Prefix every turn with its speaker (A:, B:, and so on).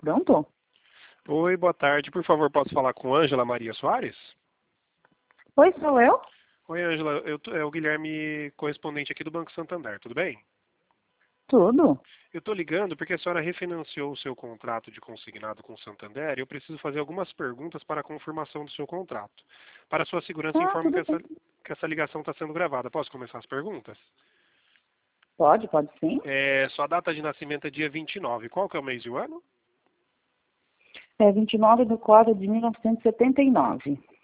A: Pronto?
B: Oi, boa tarde. Por favor, posso falar com Ângela Maria Soares?
A: Oi, sou eu?
B: Oi, Ângela. É o Guilherme, correspondente aqui do Banco Santander. Tudo bem?
A: Tudo?
B: Eu estou ligando porque a senhora refinanciou o seu contrato de consignado com o Santander e eu preciso fazer algumas perguntas para a confirmação do seu contrato. Para sua segurança,
A: Ah,
B: informo
A: tudo bem.
B: que essa ligação está sendo gravada. Posso começar as perguntas?
A: Pode sim.
B: Sua data de nascimento é dia 29. Qual que é o mês e o ano?
A: É 29 de 4 de 1979.